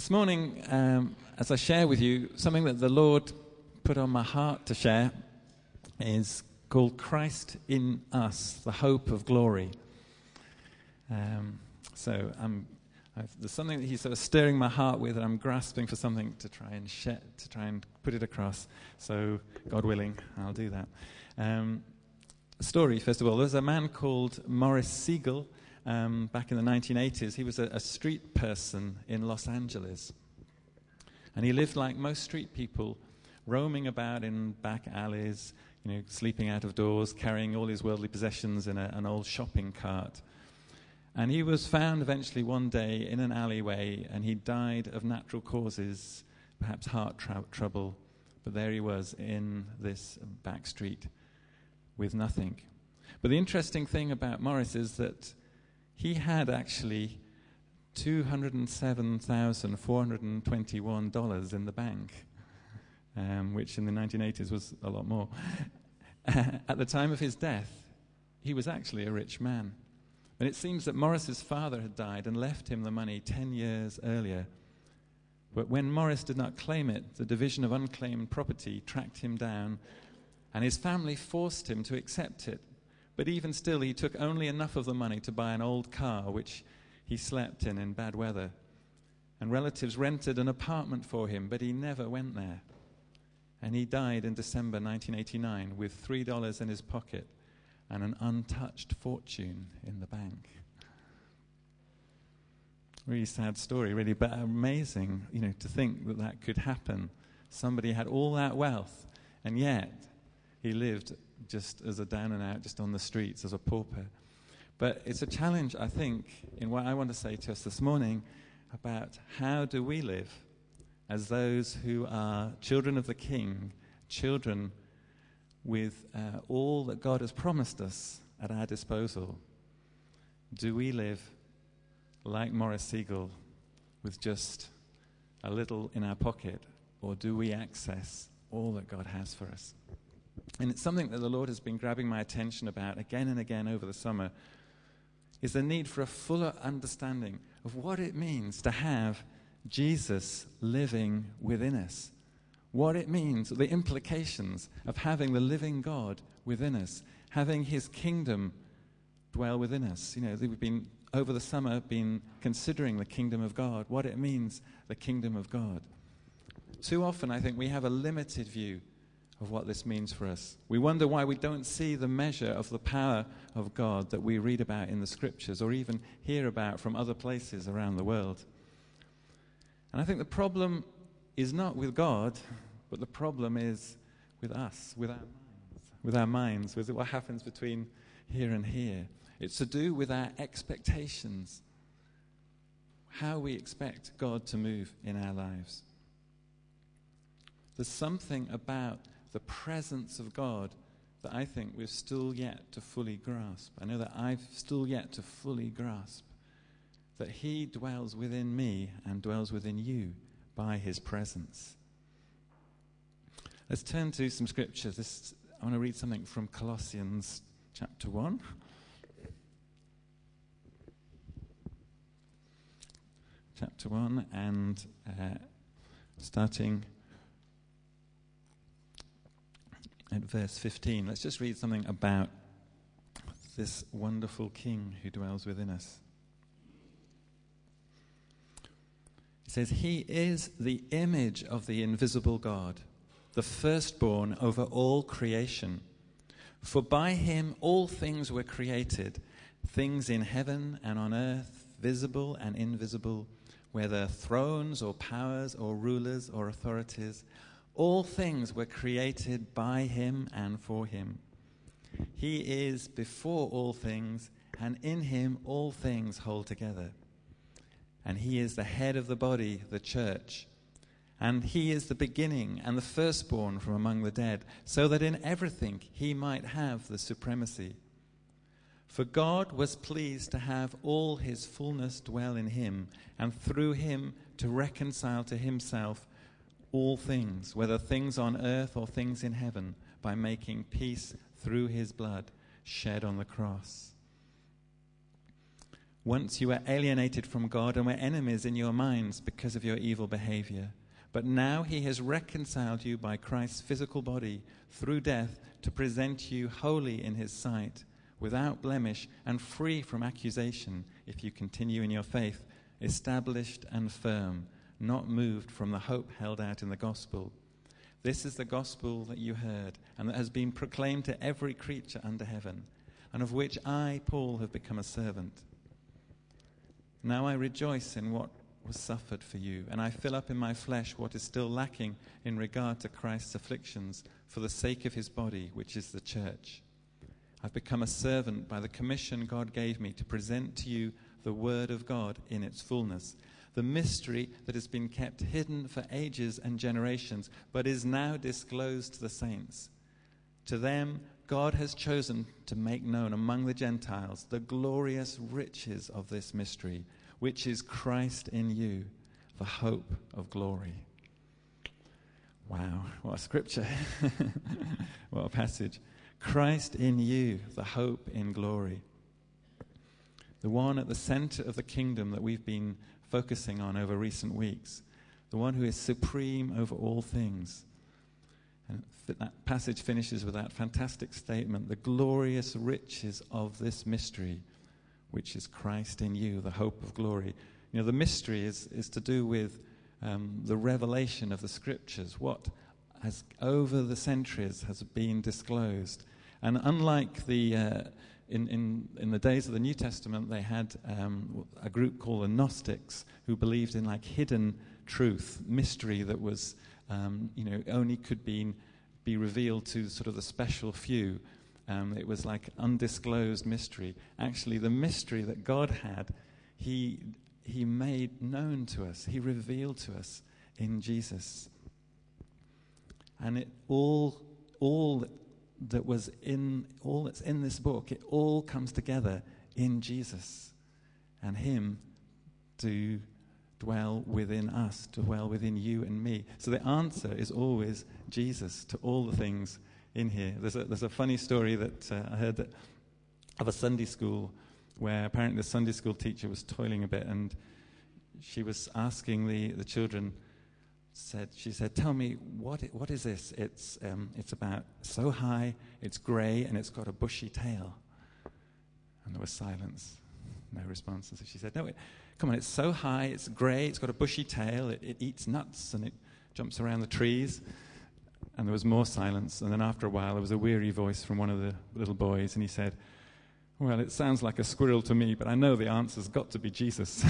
This morning, as I share with you, something that the Lord put on my heart to share is called Christ in Us, the hope of glory. There's something that He's sort of stirring my heart with, and I'm grasping for something to try and share, to try and put it across. So, God willing, I'll do that. A story, first of all. There's a man called Maurice Siegel. Back in the 1980s, he was a street person in Los Angeles. And he lived like most street people, roaming about in back alleys, sleeping out of doors, carrying all his worldly possessions in an old shopping cart. And he was found eventually one day in an alleyway, and he died of natural causes, perhaps heart trouble. But there he was in this back street with nothing. But the interesting thing about Maurice is that he had actually $207,421 in the bank, which in the 1980s was a lot more. At the time of his death, he was actually a rich man. And it seems that Maurice's father had died and left him the money 10 years earlier. But when Maurice did not claim it, the Division of Unclaimed Property tracked him down, and his family forced him to accept it. But even still, he took only enough of the money to buy an old car, which he slept in bad weather. And relatives rented an apartment for him, but he never went there. And he died in December 1989 with $3 in his pocket and an untouched fortune in the bank. Really sad story, really, but amazing, to think that that could happen. Somebody had all that wealth, and yet he lived just as a down and out, just on the streets as a pauper. But it's a challenge, I think, in what I want to say to us this morning about how do we live as those who are children of the King, children with all that God has promised us at our disposal. Do we live like Maurice Siegel with just a little in our pocket, or do we access all that God has for us? And it's something that the Lord has been grabbing my attention about again and again over the summer, is the need for a fuller understanding of what it means to have Jesus living within us. What it means, the implications of having the living God within us, having His kingdom dwell within us. We've been, over the summer, been considering the kingdom of God, what it means, the kingdom of God. Too often, I think, we have a limited view of what this means for us. We wonder why we don't see the measure of the power of God that we read about in the Scriptures or even hear about from other places around the world. And I think the problem is not with God, but the problem is with us, with our minds, with what happens between here and here. It's to do with our expectations, how we expect God to move in our lives. There's something about the presence of God that I think we've still yet to fully grasp. I know that I've still yet to fully grasp that He dwells within me and dwells within you by His presence. Let's turn to some scriptures. I want to read something from Colossians chapter 1. Chapter 1 and starting at verse 15. Let's just read something about this wonderful King who dwells within us. It says, He is the image of the invisible God, the firstborn over all creation. For by Him all things were created, things in heaven and on earth, visible and invisible, whether thrones or powers or rulers or authorities. All things were created by Him and for Him. He is before all things, and in Him all things hold together. And He is the head of the body, the church. And He is the beginning and the firstborn from among the dead, so that in everything He might have the supremacy. For God was pleased to have all His fullness dwell in Him, and through Him to reconcile to Himself all things, whether things on earth or things in heaven, by making peace through His blood shed on the cross. Once you were alienated from God and were enemies in your minds because of your evil behavior. But now he has reconciled you by Christ's physical body through death to present you holy in his sight, without blemish and free from accusation, if you continue in your faith, established and firm, not moved from the hope held out in the gospel. This is the gospel that you heard and that has been proclaimed to every creature under heaven, and of which I, Paul, have become a servant. Now I rejoice in what was suffered for you, and I fill up in my flesh what is still lacking in regard to Christ's afflictions for the sake of his body, which is the church. I've become a servant by the commission God gave me to present to you the word of God in its fullness, the mystery that has been kept hidden for ages and generations, but is now disclosed to the saints. To them God has chosen to make known among the Gentiles the glorious riches of this mystery, which is Christ in you, the hope of glory. Wow, what a scripture. What a passage. Christ in you, the hope in glory. The one at the center of the kingdom that we've been focusing on over recent weeks. The one who is supreme over all things. And that passage finishes with that fantastic statement, the glorious riches of this mystery, which is Christ in you, the hope of glory. You know, the mystery is to do with the revelation of the scriptures, what has over the centuries has been disclosed. And unlike the in the days of the New Testament, they had a group called the Gnostics who believed in like hidden truth, mystery that was only could be revealed to sort of the special few. It was like undisclosed mystery. Actually, the mystery that God had, He made known to us. He revealed to us in Jesus. And it all that's in this book, it all comes together in Jesus, and Him to dwell within us, to dwell within you and me. So the answer is always Jesus to all the things in here. There's a funny story that I heard of a Sunday school where apparently the Sunday school teacher was toiling a bit, and she was asking the children. She said, "Tell me, what is this? It's about so high, it's grey, and it's got a bushy tail." And there was silence, no response. And so she said, "No, come on, it's so high, it's grey, it's got a bushy tail, it eats nuts, and it jumps around the trees." And there was more silence. And then after a while, there was a weary voice from one of the little boys, and he said, "Well, it sounds like a squirrel to me, but I know the answer's got to be Jesus."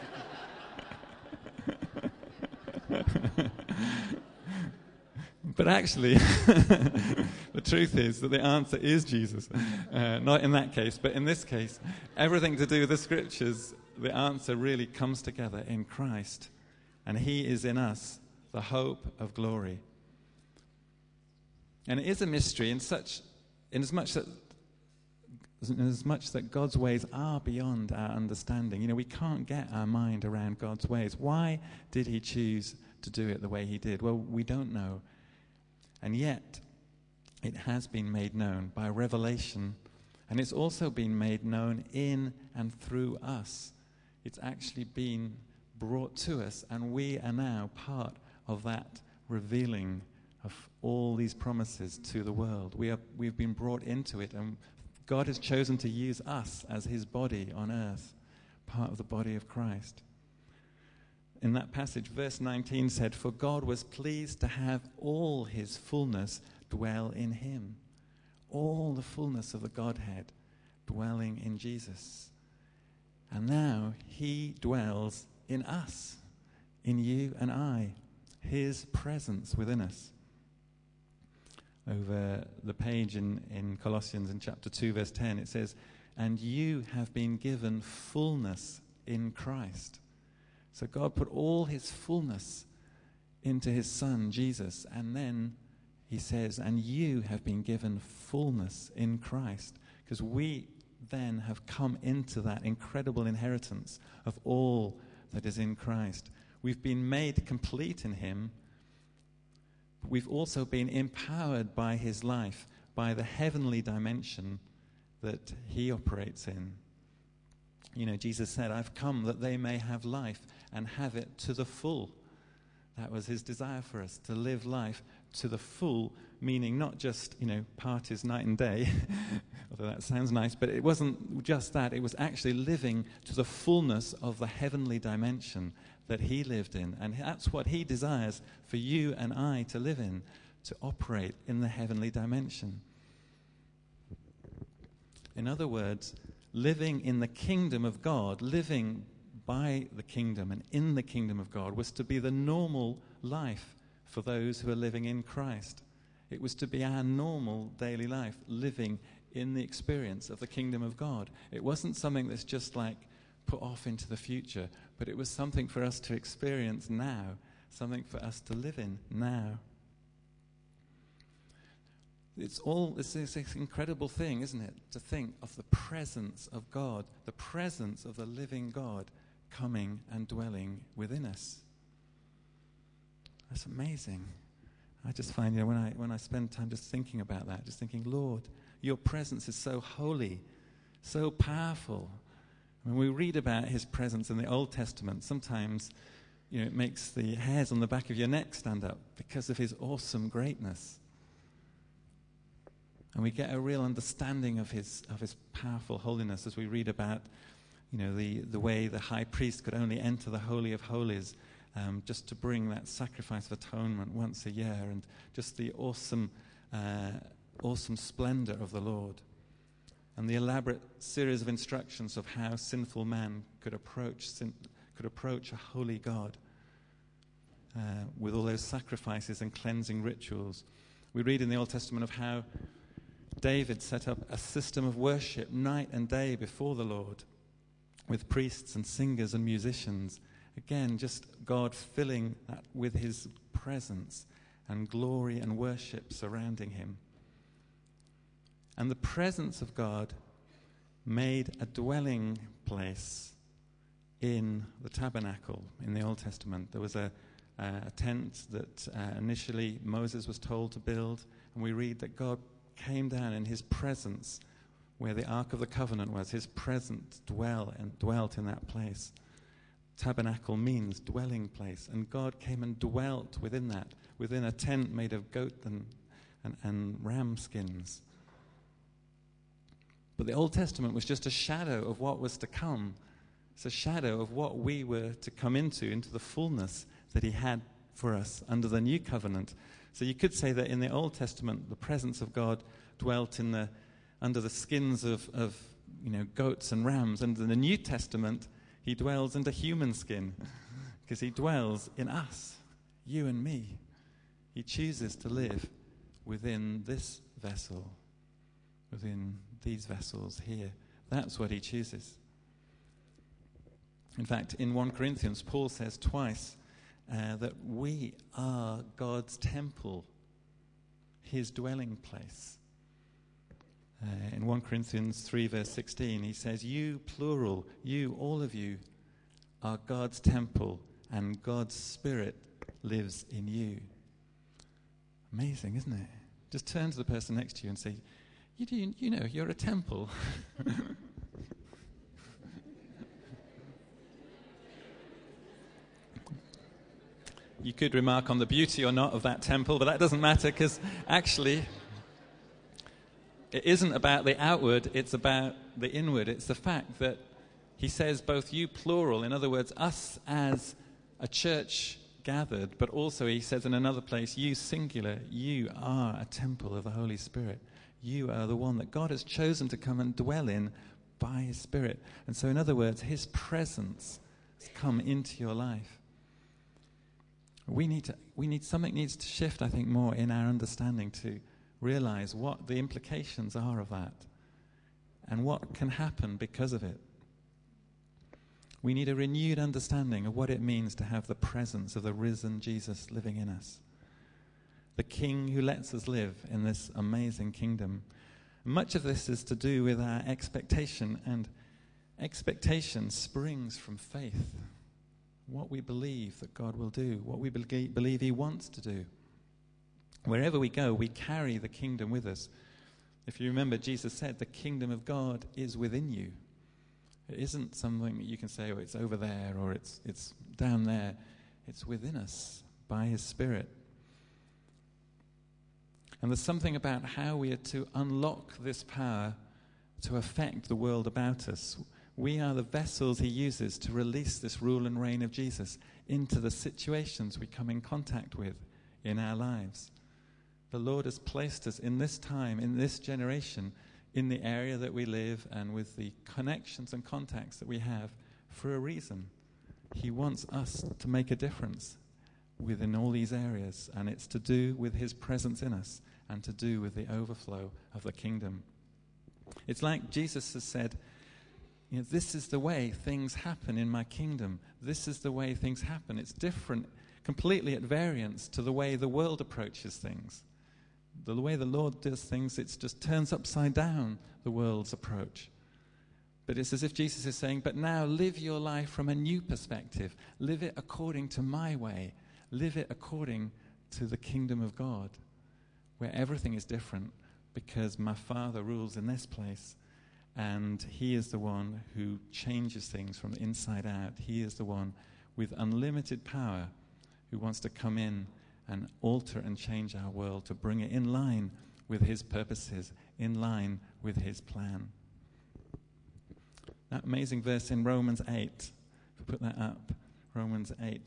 But actually, the truth is that the answer is Jesus. Not in that case, but in this case, everything to do with the scriptures, the answer really comes together in Christ. And He is in us, the hope of glory. And it is a mystery in as much that God's ways are beyond our understanding. You know, we can't get our mind around God's ways. Why did He choose to do it the way He did? Well, we don't know. And yet, it has been made known by revelation, and it's also been made known in and through us. It's actually been brought to us, and we are now part of that revealing of all these promises to the world. We've been brought into it, and God has chosen to use us as His body on earth, part of the body of Christ. In that passage, verse 19 said, "For God was pleased to have all His fullness dwell in Him." All the fullness of the Godhead dwelling in Jesus. And now He dwells in us, in you and I, His presence within us. Over the page in Colossians in chapter 2, verse 10, it says, "And you have been given fullness in Christ." So God put all His fullness into His Son, Jesus, and then He says, "And you have been given fullness in Christ," because we then have come into that incredible inheritance of all that is in Christ. We've been made complete in Him. We've also been empowered by His life, by the heavenly dimension that He operates in. Jesus said, I've come that they may have life and have it to the full. That was his desire for us, to live life to the full, meaning not just, parties night and day, although that sounds nice, but it wasn't just that. It was actually living to the fullness of the heavenly dimension that he lived in. And that's what he desires for you and I to live in, to operate in the heavenly dimension. In other words, living in the kingdom of God, living by the kingdom and in the kingdom of God, was to be the normal life for those who are living in Christ. It was to be our normal daily life, living in the experience of the kingdom of God. It wasn't something that's just like put off into the future, but it was something for us to experience now, something for us to live in now. It's this incredible thing, isn't it, to think of the presence of God, the presence of the living God coming and dwelling within us. That's amazing. I just find, when I spend time just thinking about that, just thinking, Lord, your presence is so holy, so powerful. When we read about his presence in the Old Testament, sometimes, it makes the hairs on the back of your neck stand up because of his awesome greatness. And we get a real understanding of his powerful holiness as we read about, the way the high priest could only enter the Holy of Holies just to bring that sacrifice of atonement once a year, and just the awesome splendor of the Lord, and the elaborate series of instructions of how sinful man could approach a holy God with all those sacrifices and cleansing rituals. We read in the Old Testament of how David set up a system of worship night and day before the Lord, with priests and singers and musicians. Again, just God filling that with his presence and glory and worship surrounding him. And the presence of God made a dwelling place in the tabernacle in the Old Testament. There was a tent that initially Moses was told to build, and we read that God came down in his presence where the Ark of the Covenant was. His presence dwelt in that place. Tabernacle means dwelling place, and God came and dwelt within that, within a tent made of goat and ram skins. But the Old Testament was just a shadow of what was to come. It's a shadow of what we were to come into the fullness that he had for us under the new covenant. So you could say that in the Old Testament, the presence of God dwelt under the skins of goats and rams, and in the New Testament, he dwells under human skin, because he dwells in us, you and me. He chooses to live within this vessel, within these vessels here. That's what he chooses. In fact, in 1 Corinthians, Paul says twice that we are God's temple, his dwelling place. In 1 Corinthians 3 verse 16, he says, you, plural, you, all of you, are God's temple, and God's Spirit lives in you. Amazing, isn't it? Just turn to the person next to you and say, you're a temple. You could remark on the beauty or not of that temple, but that doesn't matter, because actually it isn't about the outward, it's about the inward. It's the fact that he says both you, plural, in other words, us as a church gathered, but also he says in another place, you, singular, you are a temple of the Holy Spirit. You are the one that God has chosen to come and dwell in by his Spirit. And so in other words, his presence has come into your life. Something needs to shift, I think, more in our understanding to realize what the implications are of that and what can happen because of it. We need a renewed understanding of what it means to have the presence of the risen Jesus living in us, the King who lets us live in this amazing kingdom. Much of this is to do with our expectation, and expectation springs from faith. What we believe that God will do, what we believe he wants to do. Wherever we go, we carry the kingdom with us. If you remember, Jesus said, the kingdom of God is within you. It isn't something that you can say, oh, it's over there or it's down there. It's within us by his Spirit. And there's something about how we are to unlock this power to affect the world about us. We are the vessels he uses to release this rule and reign of Jesus into the situations we come in contact with in our lives. The Lord has placed us in this time, in this generation, in the area that we live and with the connections and contacts that we have for a reason. He wants us to make a difference within all these areas, and it's to do with his presence in us and to do with the overflow of the kingdom. It's like Jesus has said, this is the way things happen in my kingdom. This is the way things happen. It's different, completely at variance to the way the world approaches things. The way the Lord does things, it just turns upside down the world's approach. But it's as if Jesus is saying, but now live your life from a new perspective. Live it according to my way. Live it according to the kingdom of God, where everything is different because my Father rules in this place. And he is the one who changes things from the inside out. He is the one with unlimited power who wants to come in and alter and change our world to bring it in line with his purposes, in line with his plan. That amazing verse in Romans 8, if we put that up, Romans 8,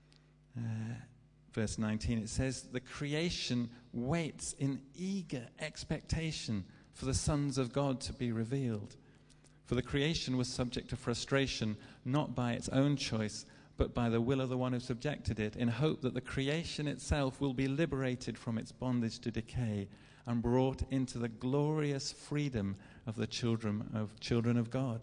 verse 19, it says, the creation waits in eager expectation for the sons of God to be revealed. For the creation was subject to frustration, not by its own choice, but by the will of the one who subjected it, in hope that the creation itself will be liberated from its bondage to decay and brought into the glorious freedom of the children of God.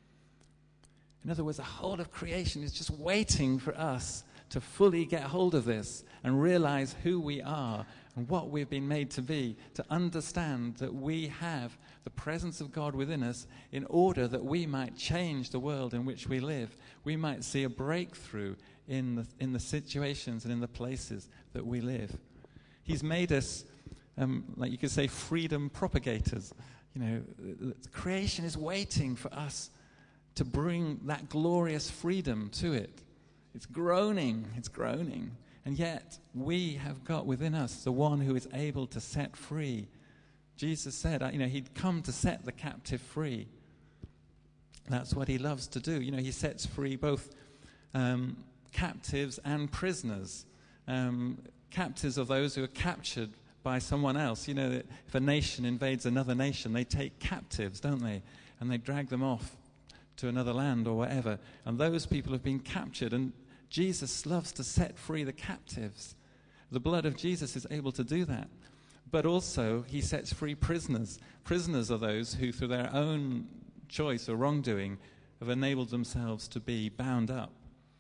In other words, the whole of creation is just waiting for us to fully get hold of this and realize who we are and what we've been made to be, to understand that we have the presence of God within us in order that we might change the world in which we live. We might see a breakthrough in the situations and in the places that we live. He's made us, like you could say, freedom propagators. Creation is waiting for us to bring that glorious freedom to it. It's groaning. And yet, we have got within us the one who is able to set free. Jesus said, he'd come to set the captive free. That's what he loves to do. He sets free both captives and prisoners. Captives are those who are captured by someone else. If a nation invades another nation, they take captives, don't they? And they drag them off to another land or whatever. And those people have been captured, and Jesus loves to set free the captives. The blood of Jesus is able to do that. But also, he sets free prisoners. Prisoners are those who, through their own choice or wrongdoing, have enabled themselves to be bound up.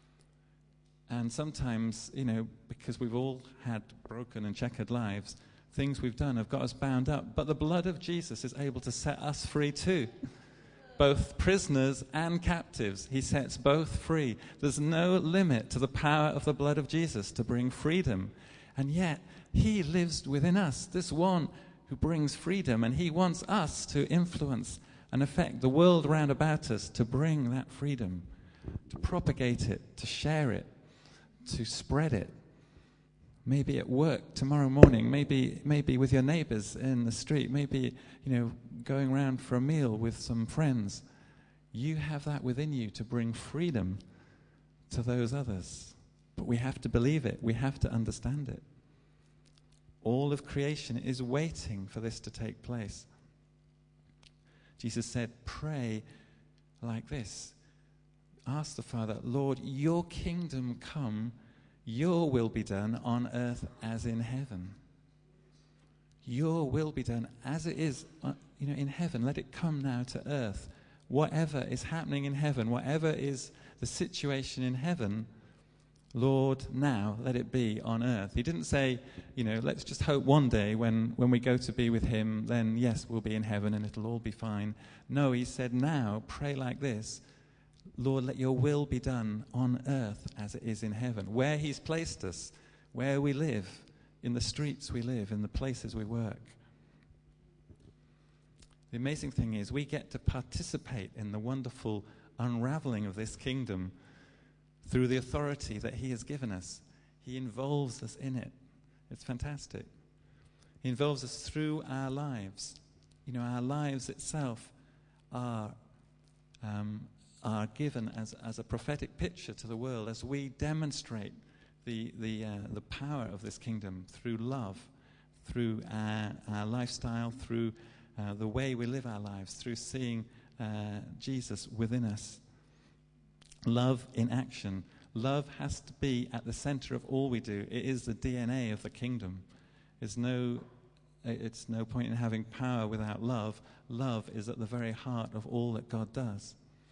And sometimes, because we've all had broken and checkered lives, things we've done have got us bound up. But the blood of Jesus is able to set us free too. Both prisoners and captives, he sets both free. There's no limit to the power of the blood of Jesus to bring freedom. And yet, he lives within us, this one who brings freedom, and he wants us to influence and affect the world round about us to bring that freedom, to propagate it, to share it, to spread it. Maybe at work tomorrow morning, maybe with your neighbors in the street, maybe, going around for a meal with some friends. You have that within you to bring freedom to those others. But we have to believe it. We have to understand it. All of creation is waiting for this to take place. Jesus said, pray like this. Ask the Father, Lord, your kingdom come, your will be done on earth as in heaven. Your will be done as it is in heaven. Let it come now to earth. Whatever is happening in heaven, whatever is the situation in heaven, Lord, now let it be on earth. He didn't say, let's just hope one day when we go to be with him, then yes, we'll be in heaven and it'll all be fine. No, he said, now pray like this. Lord, let your will be done on earth as it is in heaven. Where he's placed us, where we live, in the streets we live, in the places we work. The amazing thing is we get to participate in the wonderful unraveling of this kingdom through the authority that he has given us. He involves us in it. It's fantastic. He involves us through our lives. You know, our lives itself are given as a prophetic picture to the world as we demonstrate the power of this kingdom through love, through our lifestyle, through the way we live our lives, through seeing Jesus within us. Love in action. Love has to be at the center of all we do. It is the DNA of the kingdom. It's no point in having power without love. Love is at the very heart of all that God does.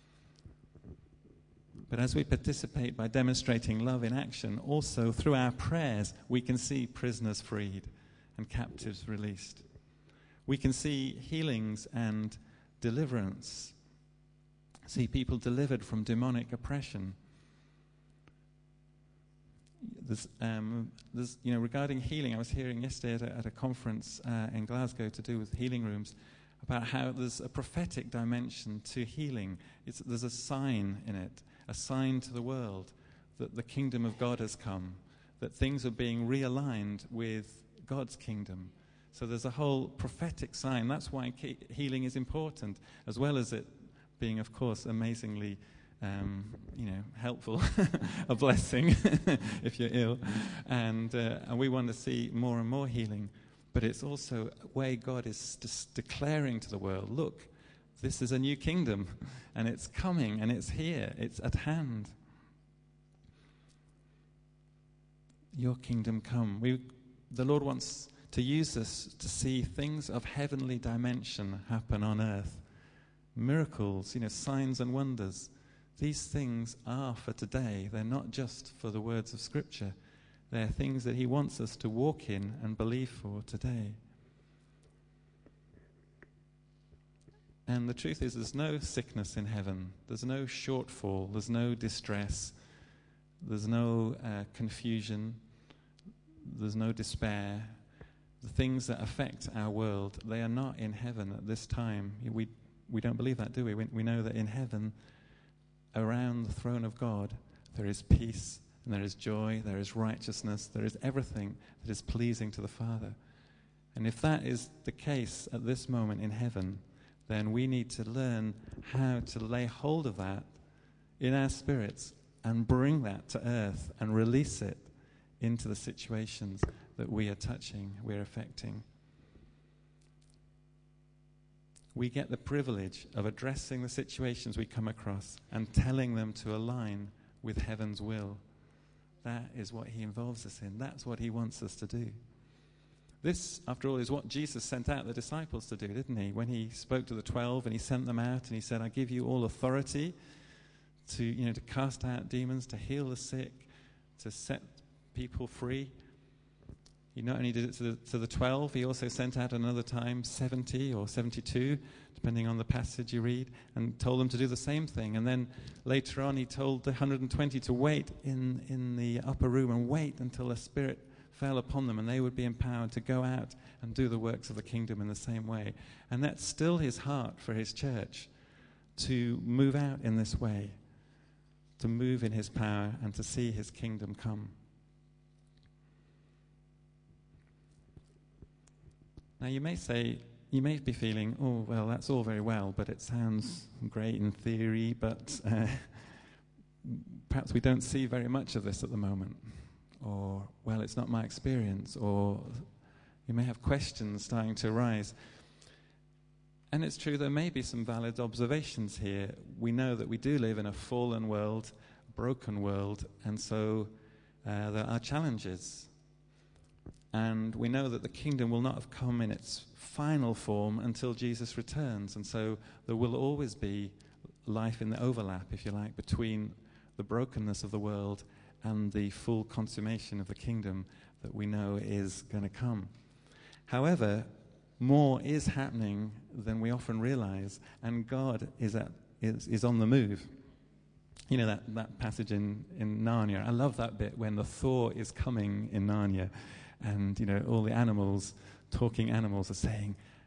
But as we participate by demonstrating love in action, also through our prayers, we can see prisoners freed and captives released. We can see healings and deliverance, see people delivered from demonic oppression. There's regarding healing, I was hearing yesterday at a conference in Glasgow to do with healing rooms about how there's a prophetic dimension to healing. There's a sign in it, a sign to the world that the kingdom of God has come, that things are being realigned with God's kingdom. So there's a whole prophetic sign. That's why healing is important, as well as it being, of course, amazingly helpful, a blessing if you're ill. And we want to see more and more healing. But it's also a way God is just declaring to the world, look, this is a new kingdom, and it's coming, and it's here, it's at hand. Your kingdom come. The Lord wants to use us to see things of heavenly dimension happen on earth. Miracles, signs and wonders. These things are for today. They're not just for the words of Scripture. They're things that he wants us to walk in and believe for today. And the truth is, there's no sickness in heaven. There's no shortfall. There's no distress. There's no confusion. There's no despair. The things that affect our world, they are not in heaven at this time. We don't believe that, do we? We know that in heaven, around the throne of God, there is peace, and there is joy, there is righteousness, there is everything that is pleasing to the Father. And if that is the case at this moment in heaven, then we need to learn how to lay hold of that in our spirits and bring that to earth and release it into the situations that we are touching, we're affecting. We get the privilege of addressing the situations we come across and telling them to align with heaven's will. That is what he involves us in. That's what he wants us to do. This, after all, is what Jesus sent out the disciples to do, didn't he? When he spoke to the 12 and he sent them out and he said, I give you all authority to cast out demons, to heal the sick, to set people free. He not only did it to the 12, he also sent out another time 70 or 72, depending on the passage you read, and told them to do the same thing. And then later on, he told the 120 to wait in the upper room and wait until the Spirit fell upon them, and they would be empowered to go out and do the works of the kingdom in the same way. And that's still his heart for his church, to move out in this way, to move in his power and to see his kingdom come. Now you may be feeling, oh, well, that's all very well, but it sounds great in theory, but perhaps we don't see very much of this at the moment. Or, well, it's not my experience. Or you may have questions starting to arise. And it's true, there may be some valid observations here. We know that we do live in a fallen world, broken world, and so there are challenges. And we know that the kingdom will not have come in its final form until Jesus returns. And so there will always be life in the overlap, if you like, between the brokenness of the world and the full consummation of the kingdom that we know is going to come. However, more is happening than we often realize, and God is on the move. You know that passage in Narnia. I love that bit when the Thor is coming in Narnia. And, all the animals, talking animals, are saying,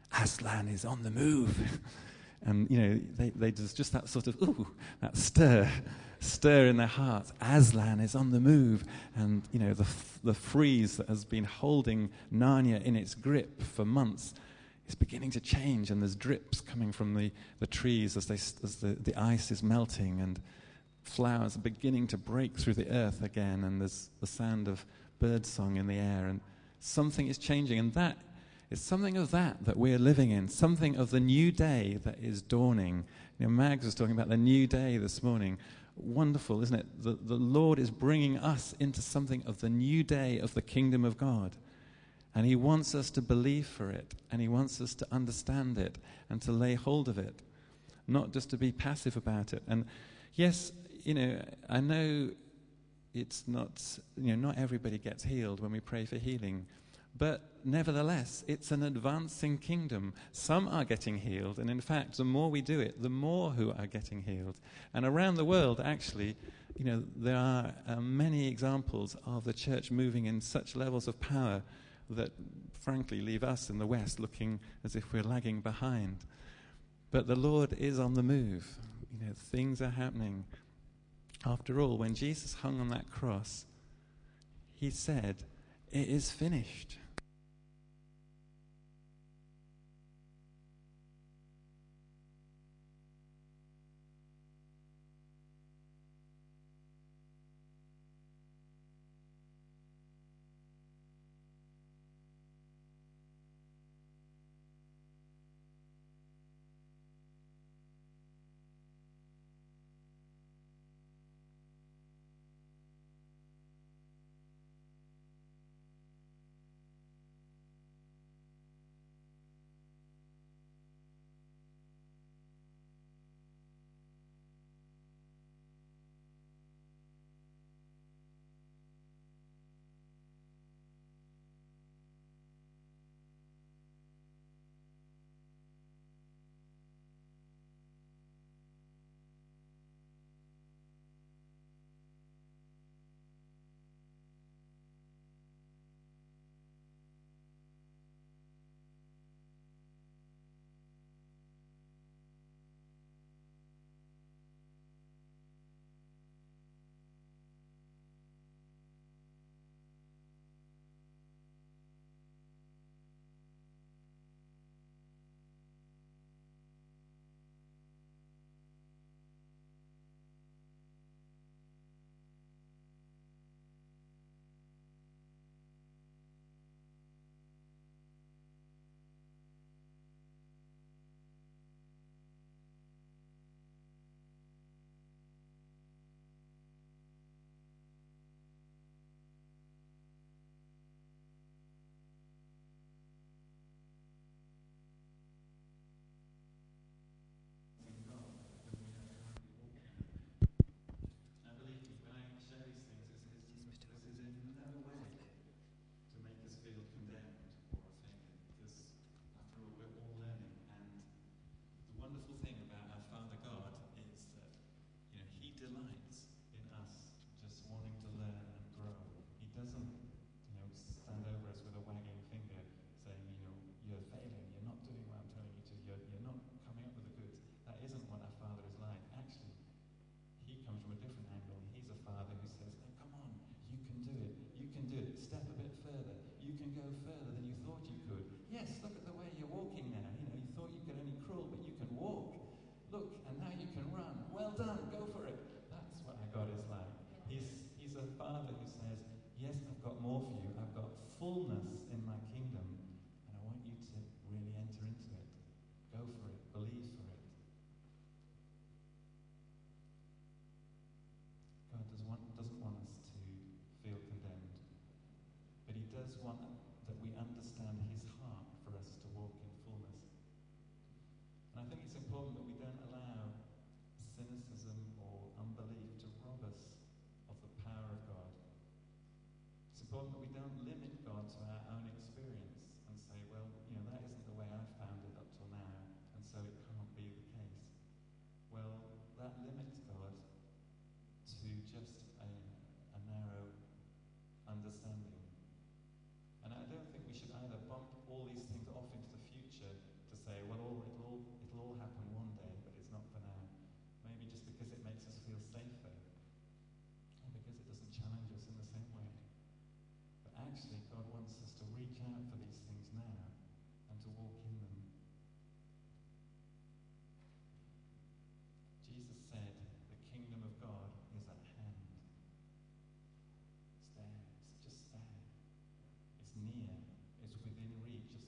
Aslan is on the move. And, they just that sort of, that stir in their hearts. Aslan is on the move. And, the freeze that has been holding Narnia in its grip for months is beginning to change. And there's drips coming from the trees as the ice is melting. And flowers are beginning to break through the earth again. And there's the sound of birdsong in the air. And something is changing. And that is something of that we're living in, something of the new day that is dawning. Mags was talking about the new day this morning. Wonderful, isn't it? The Lord is bringing us into something of the new day of the kingdom of God. And he wants us to believe for it, and he wants us to understand it and to lay hold of it, not just to be passive about it. And yes, I know it's not, not everybody gets healed when we pray for healing. But nevertheless, it's an advancing kingdom. Some are getting healed, and in fact, the more we do it, the more who are getting healed. And around the world, actually, there are many examples of the church moving in such levels of power that, frankly, leave us in the West looking as if we're lagging behind. But the Lord is on the move. Things are happening. After all, when Jesus hung on that cross, he said, "It is finished." Fullness in my kingdom, and I want you to really enter into it. Go for it, believe for it. God doesn't want us to feel condemned, but he does want that we understand his heart for us to walk in fullness. And I think it's important that we don't allow cynicism or unbelief to rob us of the power of God. It's important that we don't limit God to our own experience and say, well, that isn't the way I've found it up till now, and so it can't be the case. Well, that limits God to just a narrow understanding. And I don't think we should either bump all these things off into the future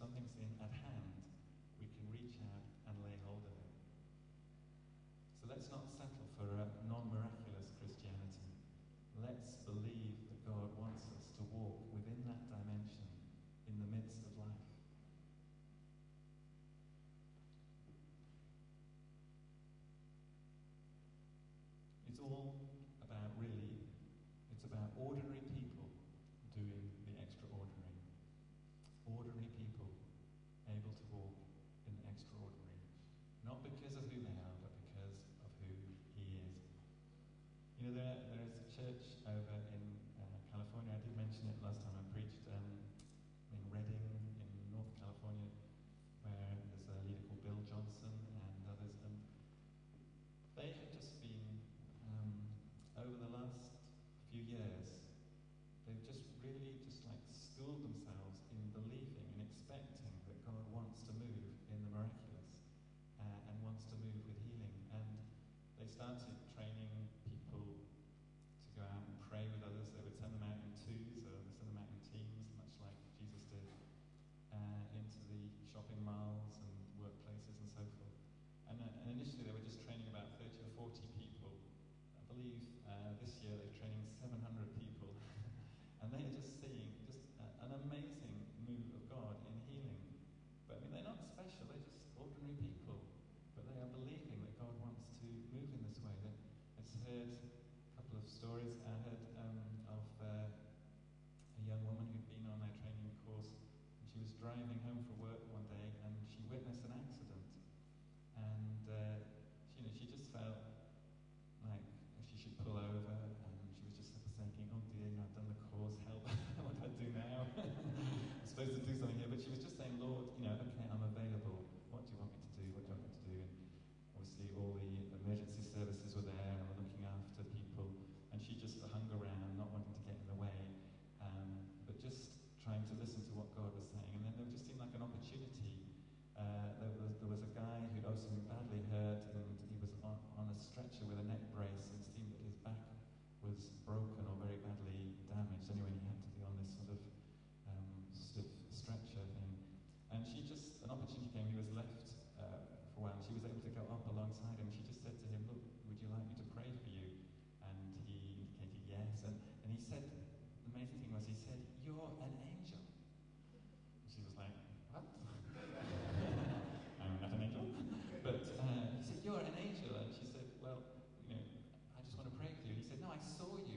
something's at hand, we can reach out and lay hold of it. So let's not settle for a non-miraculous Christianity. Let's believe that God wants us to walk within that dimension in the midst of life. It's all about, really, it's about ordinary people doing the extraordinary. Ordinary people able to walk in the extraordinary. Not because of who they are, but because of who He is. You know, there is a church over in California. I did mention it last time I preached in Redding, in North California, where there's a leader called Bill Johnson and others. And they have just been, over the last few years, they've just really schooled themselves in believing and expecting that God wants to move in the miraculous and wants to move with healing. And they started training people to go out and pray with others. They would send them out in twos, or they send them out in teams, much like Jesus did, into the shopping malls and workplaces and so forth. And initially they were just training about 30 or 40 people. I believe this year they're training 700 people. And they are just seeing an amazing move of God in healing. But I mean, they're not special, they're just ordinary people. But they are believing that God wants to move in this way. I've heard a couple of stories. I heard of a young woman who'd been on their training course. And she was driving home from work one day and she witnessed an accident. And she just felt like she should pull over, and she was just thinking, oh dear, I've done the course, help, what do I do now? I'm supposed to do something here, but she was just saying, Lord, okay, I'm available. What do you want me to do? What do you want me to do? And obviously all the emergency services were there and were looking after people, and she just hung around, not wanting to get in the way, but just trying to listen to what God was saying. And then there just seemed like an opportunity. There was a guy who'd also been badly hurt, and he was on a stretcher with a neck brace, and it seemed that his back was broken or very badly damaged. Anyway, he had to be on this sort of stretcher thing. And an opportunity came. He was left for a while, and she was able to go up alongside him. She just said to him, look, would you like me to pray for you? And he indicated yes. And he said, the amazing thing was, he said, you're an angel. And she was like, what? I'm not an angel. But he said, you're an angel. And she said, well, I just want to pray for you. And he said, no, I saw you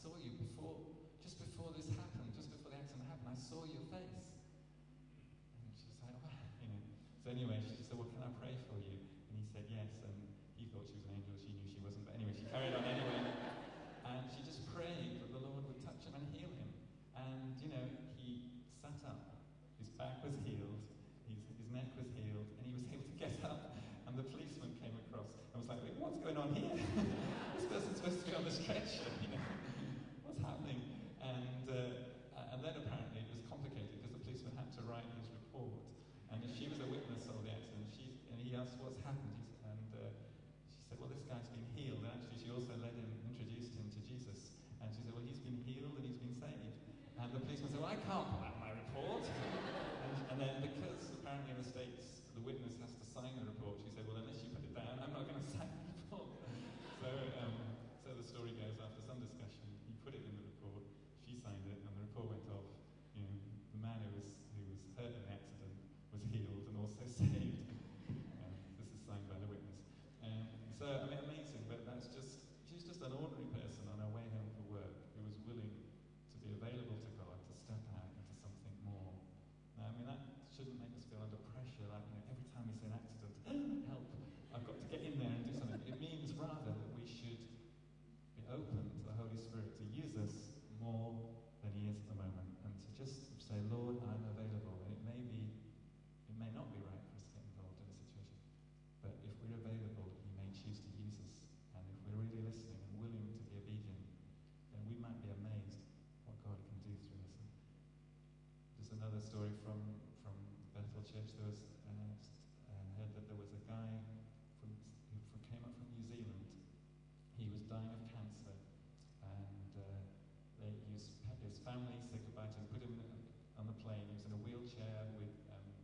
just before this happened, just before the accident happened, I saw your face. And she was like, well, So anyway, she just said, well, can I pray for you? And he said yes, and he thought she was an angel, she knew she wasn't, but anyway, she carried on anyway. And she just prayed that the Lord would touch him and heal him. And, he sat up, his back was healed, his neck was healed, and he was able to get up. And the policeman came across and was like, wait, what's going on here? This person's supposed to be on the stretcher, what's happening? And then apparently it was complicated because the policeman had to write his report. And she was a witness of the accident. And he asked what's happened. She said, well, this guy's been healed. And actually she also introduced him to Jesus. And she said, well, he's been healed and he's been saved. And the policeman said, well, I can't put that in my report. and then because apparently in the States the witness has to sign the report, she said, well, unless you put it down, I'm not going to sign the report. So the story goes, after some discussion, he put it in the report, she signed it, and the report went off. The man who was hurt in the accident was healed and also saved. This is signed by the witness. Amazing, but she's just an ordinary person on her way home from work who was willing to be available to God, to step out into something more. Now, that shouldn't make us feel under pressure, like, every time we see an accident, help, I've got to get in there and do something. It means rather that we should be open to the Holy Spirit to use us more than He is at the moment, and to just say, Lord, I'm available. And it may not be right for us to get involved in a situation, but if we're available, He may choose to use us. And if we're really listening and willing to be obedient, then we might be amazed what God can do through us. Just another story from Bethel Church. There was heard that there was a guy who came up from New Zealand. He was dying of cancer, and his family said goodbye to him, put him on the plane. He was in a wheelchair with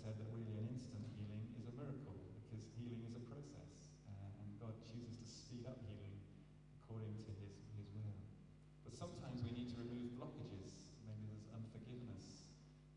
said that really an instant healing is a miracle, because healing is a process, and God chooses to speed up healing according to his will. But sometimes we need to remove blockages. Maybe there's unforgiveness.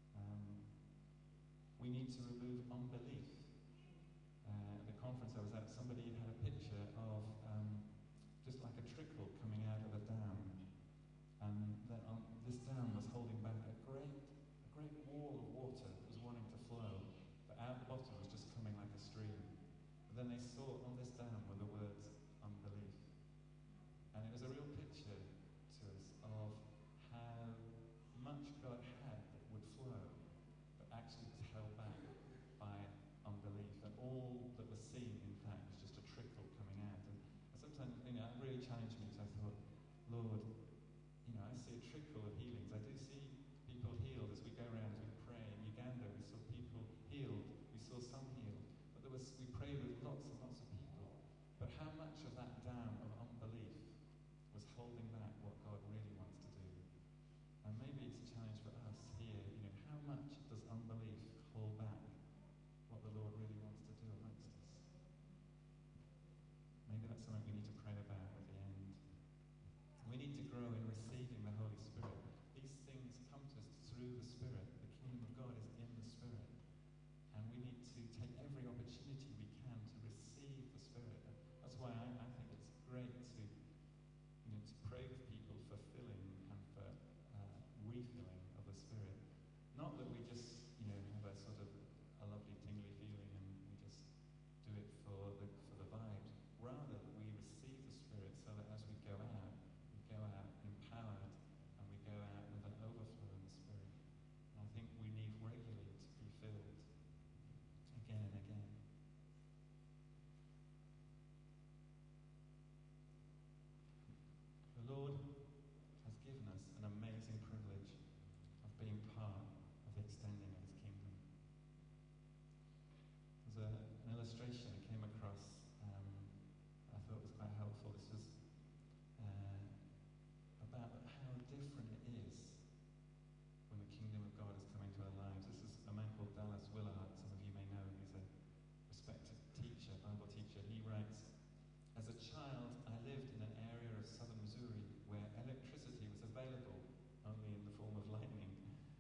We need to remove unbelief. At the conference I was at, somebody had a picture of just like a trickle coming out of a dam. And that this dam was holding back a great wall of water that was wanting to flow, but out the bottom was just coming like a stream. But then they saw on this dam were the words unbelief. And it was a real picture to us of how much God had that would flow, but actually was held back by unbelief. And all that was seen, in fact, was just a trickle coming out. And sometimes, it really challenged me, because I thought, Lord, I see a trickle of healings. I do see people healed as we go around, as we pray. In Uganda, we saw people healed. We saw some healed. But we prayed with lots and lots of people. But how much of that dam of unbelief was holding back what God really wants to do? And maybe it's a challenge for us here. How much does unbelief hold back what the Lord really wants to do amongst us? Maybe that's something we need to pray about at the end. We need to grow in receiving the Holy Spirit. These things come to us through the Spirit. The kingdom of God is in the Spirit. And we need to take every opportunity we can to receive the Spirit. That's why I think it's great to pray with people for filling and for refilling of the Spirit. Not that we just, have a sort of a lovely tingly feeling and we just do it for the vibes. Rather that we receive the Spirit so that as we go out empowered, and we go out with an overflow in the Spirit. And I think we need regularly to be filled again and again. The Lord has given us an amazing privilege of being part of the extending of his kingdom. There's an illustration I came across I thought was quite helpful. This was about how different it is when the kingdom of God is coming to our lives. This is a man called Dallas Willard. Some of you may know him. He's a respected teacher, Bible teacher. He writes, "As a child, I lived in an area of southern Missouri where electricity was available only in the form of lightning.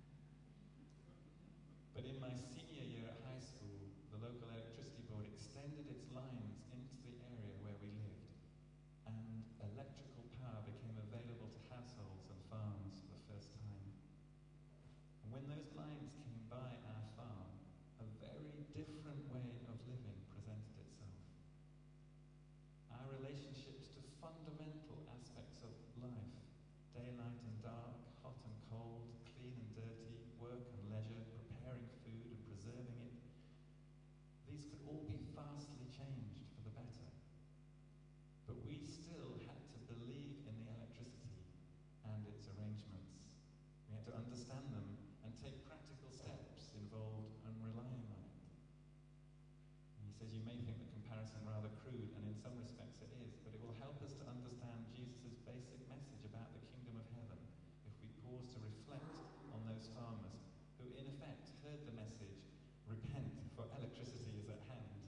But in my senior year at high school, the local electricity board extended its lines into the area where we lived, and electrical power became available to households and farms for the first time. And when those lines came by our farm, a very different way of living presented itself. Our relationships to fundamental aspects of life, daylight and dark, hot and cold, clean and dirty, work and leisure, preparing food and preserving it, these could all be vastly changed for the better. But we still had to believe in the electricity and its arrangements. We had to understand them and take practical steps involved and relying on it." And he says, "You may think the comparison rather crude, and in some respects it is, but it will help us to understand Jesus' basic message about the kingdom of heaven if we pause to reflect on those farmers who in effect heard the message, 'Repent, for electricity is at hand.'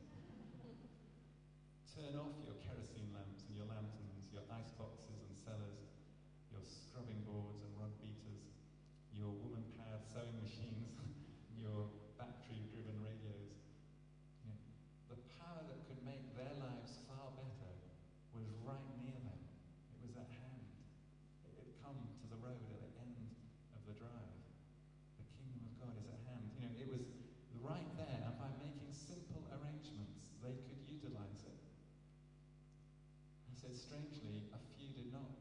Turn off your kerosene lamps and your lanterns, your ice boxes and cellars, your scrubbing boards and rod beaters, your woman-powered sewing machines, your battery-driven radios. The power that could make their lives far better was right near them. It was at hand. It had come to the road at the end of the drive. The kingdom of God is at hand. It was right there, and by making simple arrangements, they could utilize it." He said, strangely, a few did not.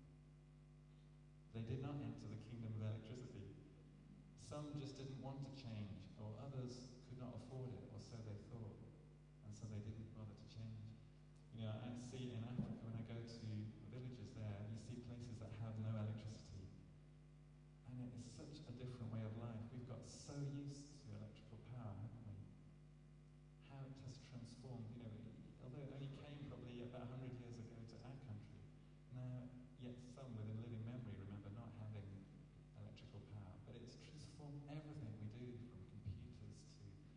They did not enter the kingdom of electricity. Some just didn't want to change, or others could not afford it, or so they thought, and so they didn't bother to change. I see in Africa, when I go to villages there, you see places that have no electricity. And it is such a different way of life. We've got so used to electrical power, haven't we? How it has transformed, although it only came probably about 100 years ago to our country. Now, yet some within living memory remember not having electrical power. But it's transformed everything we do, from computers to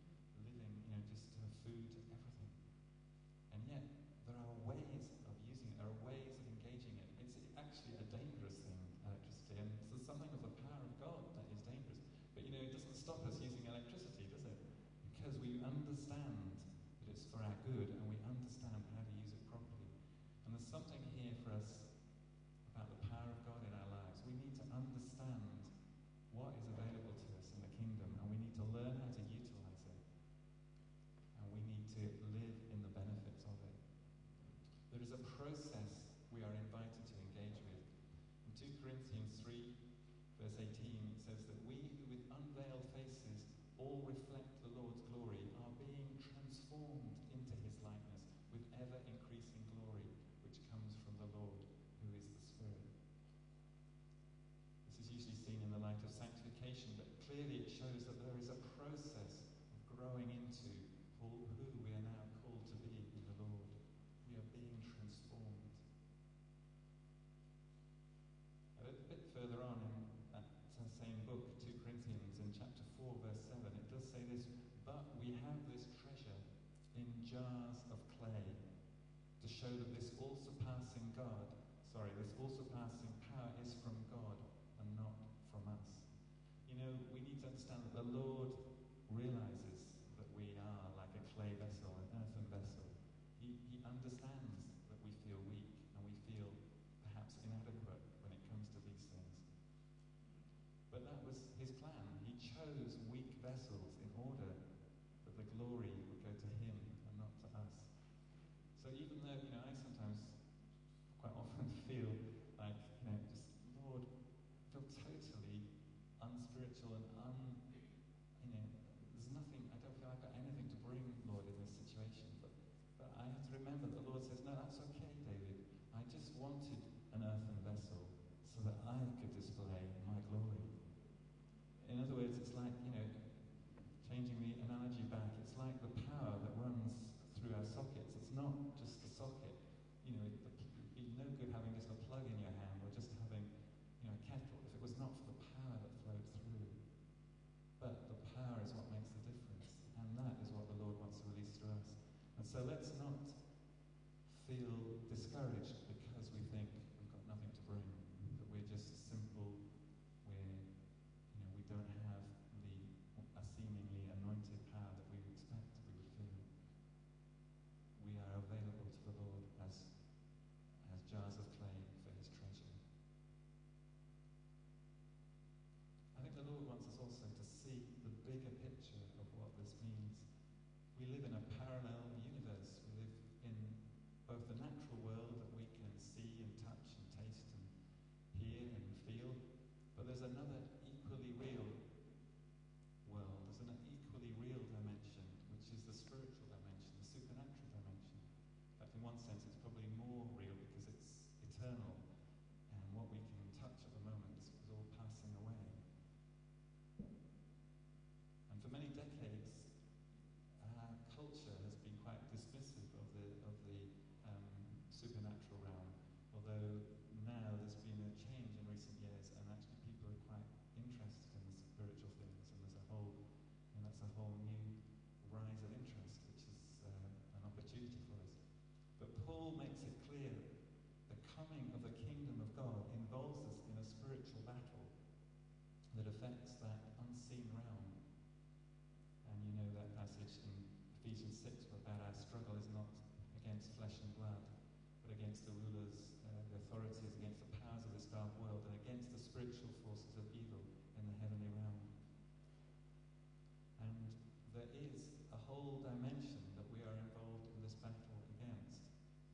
understand that it's for our good, and we understand how to use it properly. And there's something here for us about the power of God in our lives. We need to understand what is available to us in the kingdom, and we need to learn how to utilize it. And we need to live in the benefits of it. There is a process we are invited to engage with. In 2 Corinthians 3, verse 18, it says that we who with unveiled faces all reflect the Lord's glory are being transformed into his likeness with ever-increasing glory, which comes from the Lord, who is the Spirit. This is usually seen in the light of sanctification, but clearly it shows that there is a process of growing into who we are now called to be in the Lord. We are being transformed. A little bit further on in that same book, 2 Corinthians, in chapter 4, verse 7, it does say this, but we have this treasure in jars of clay to show that this all-surpassing power is from God and not from us. You know, we need to understand that the Lord realizes that we are like a clay vessel, an earthen vessel. He understands that we feel weak and we feel perhaps inadequate when it comes to these things. But that was his plan. He chose weak vessels in order that the glory would go to him and not to us. So even though, I sometimes quite often feel like, just, Lord, I feel totally unspiritual and there's nothing, I don't feel I've got anything to bring, Lord, in this situation. But I have to remember that the Lord says, no, that's okay, David. I just wanted an earthen vessel so that I could display my glory. In other words, it's like, changing the analogy back, it's like the power that runs through our sockets. It's not just the socket. It'd be no good having just a plug in your hand or just having, a kettle if it was not for the power that flowed through. But the power is what makes the difference, and that is what the Lord wants to release through us. And so let's not feel discouraged because we think we've got nothing to bring, that we're just simple, we don't have a seemingly anointed power that we expect we would feel. We are available to the Lord as jars of clay for his treasure. I think the Lord wants us also to see the bigger picture of what this means. We live in a parallel universe. We live in both the natural world that we can see and touch and taste and hear and feel, but there's another equally real world. There's an equally real dimension, which is the spiritual dimension, the supernatural dimension. In fact, in one sense, it's probably more real because it's eternal, and what we can touch at the moment is all passing away. And for many decades, our culture has been quite dismissive of the supernatural realm, although now there's been a change in recent years, and actually people are quite interested in the spiritual things, and there's that's a whole new rise of interest, which is an opportunity for us. But Paul makes it clear that the coming of the kingdom of God involves us in a spiritual battle that affects that unseen realm. And you know that passage in Ephesians 6 about our struggle is not against flesh and blood, but against the rulers, the authorities, against the powers of this dark world, and against the spiritual forces of evil in the heavenly realm. And there is a whole dimension that we are involved in this battle against.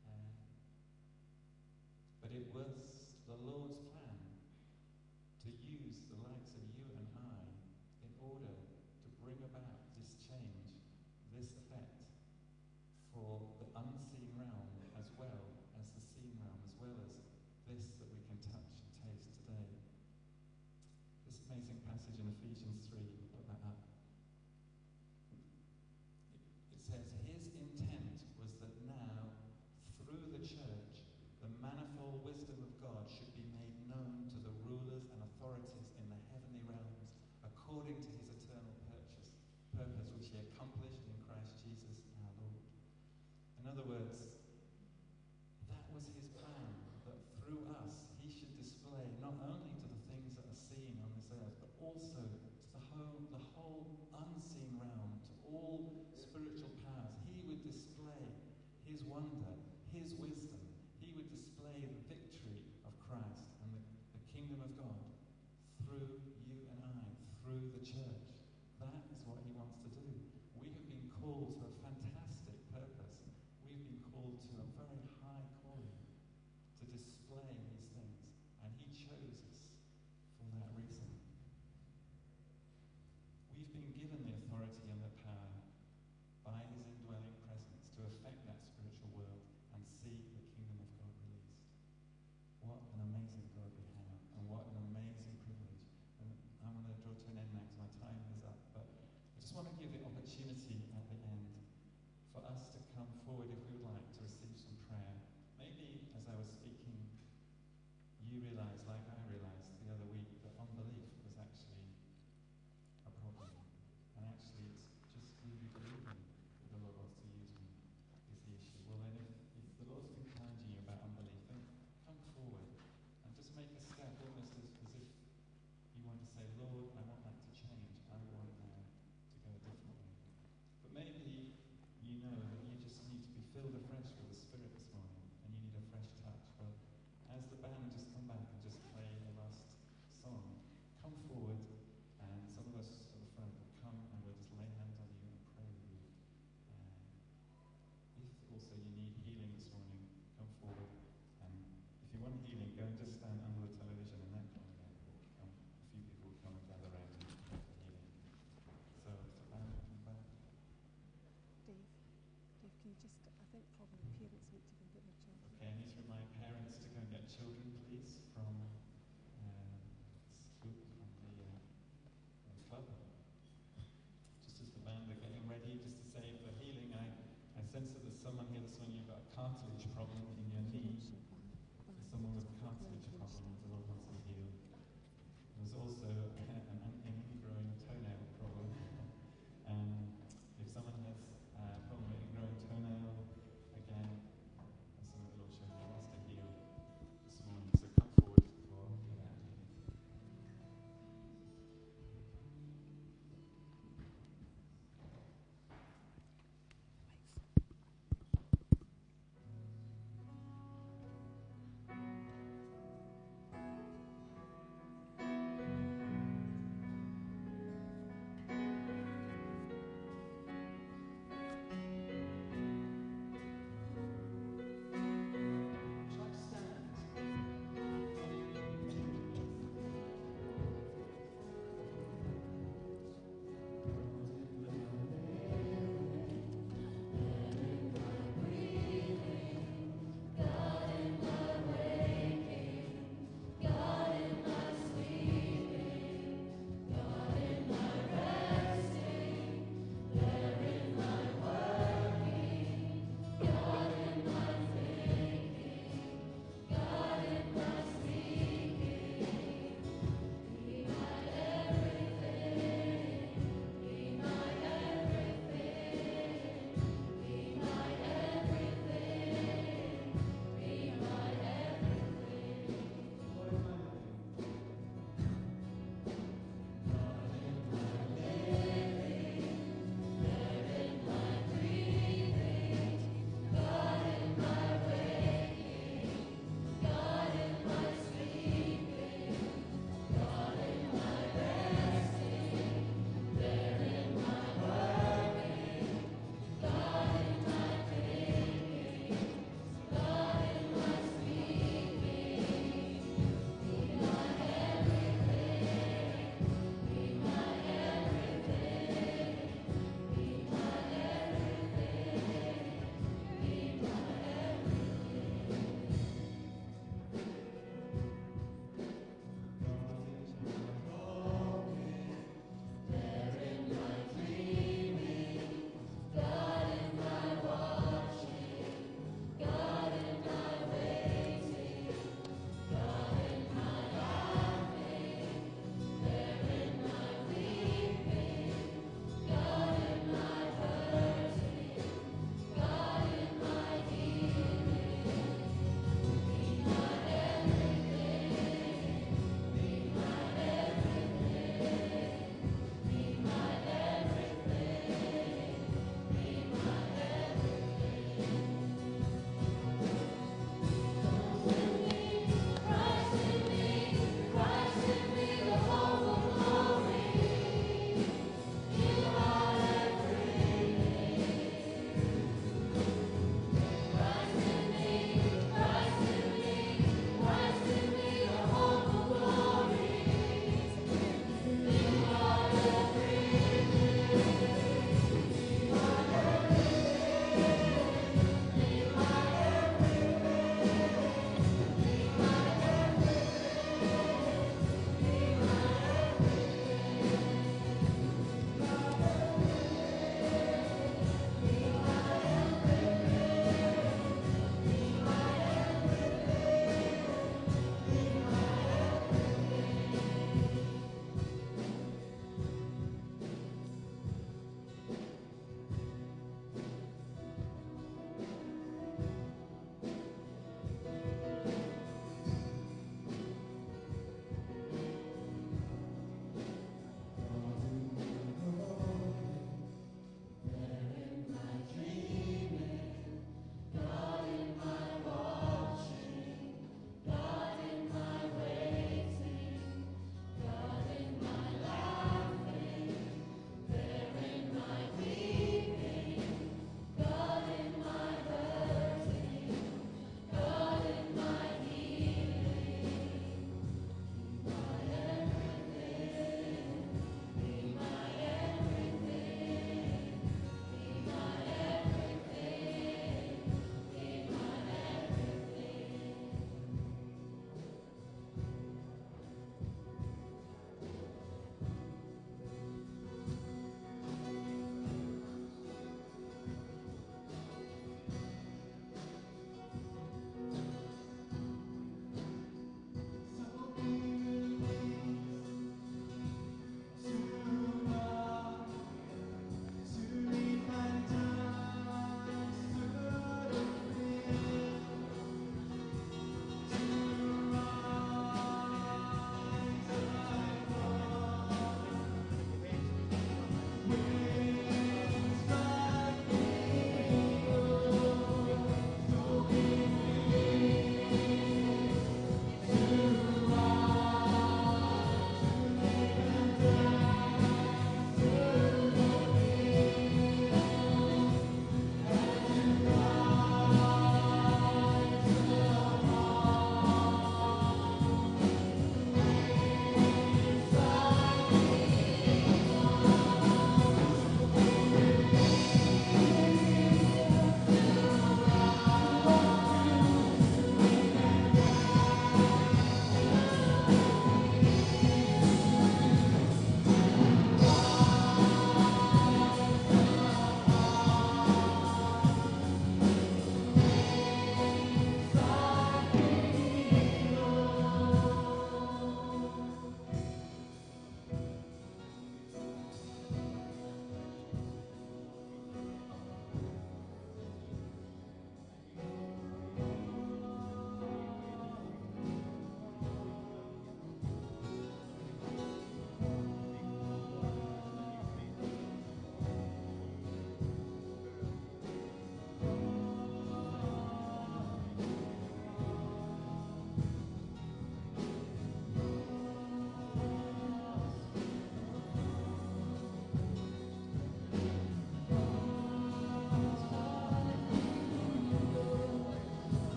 But it was the Lord's plan to use the likes of you and I in order to bring about this change, this effect, for the unseen realm as well as the seen realm, as well as this that we can touch and taste today. This amazing passage in Ephesians 3, we'll put that up. It says, his intent was that now, through the church, the manifold wisdom of God should be made known to the rulers and authorities in the heavenly realms, according to his eternal purpose, which he accomplished in Christ Jesus our Lord. In other words, that was his plan, that through us he should display not only to the things that are seen on this earth, but also to the whole you just, I think probably parents need to go get their children. Okay, I need to remind parents to go and get children, please, from school, from the club. Just as the band are getting ready, just to say for healing, I sense that there's someone here this morning, you've got a cartilage problem in your knee. There's someone with a cartilage problem that the Lord wants to heal. There's also an ingrowing toenail problem. If someone has a problem with ingrowing toenail, again, that's something the Lord showed me wants to heal this morning. So come forward for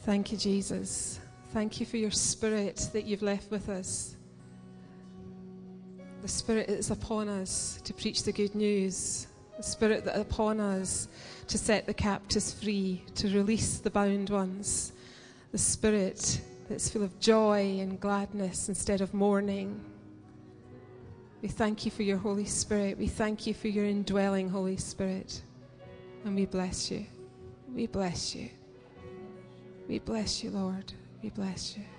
Thank you, Jesus. Thank you for your Spirit that you've left with us. The Spirit that is upon us to preach the good news. The Spirit that is upon us to set the captives free, to release the bound ones. The Spirit that's full of joy and gladness instead of mourning. We thank you for your Holy Spirit. We thank you for your indwelling Holy Spirit. And we bless you. We bless you. We bless you, Lord. We bless you.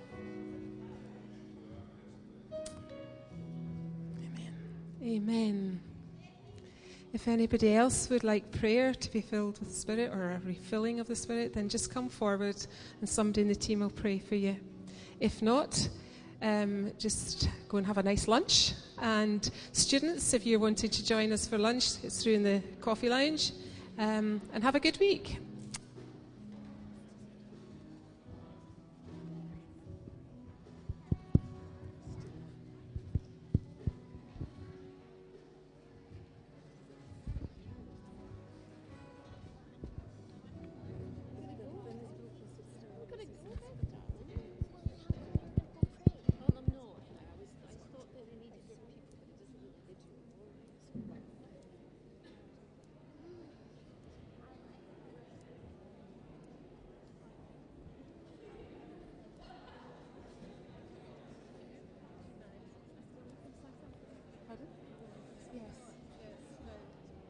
Amen. Amen. If anybody else would like prayer to be filled with the Spirit or a refilling of the Spirit, then just come forward and somebody in the team will pray for you. If not, just go and have a nice lunch. And students, if you're wanting to join us for lunch, it's through in the coffee lounge. And have a good week.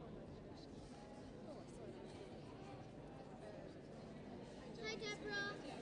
Hi, Deborah.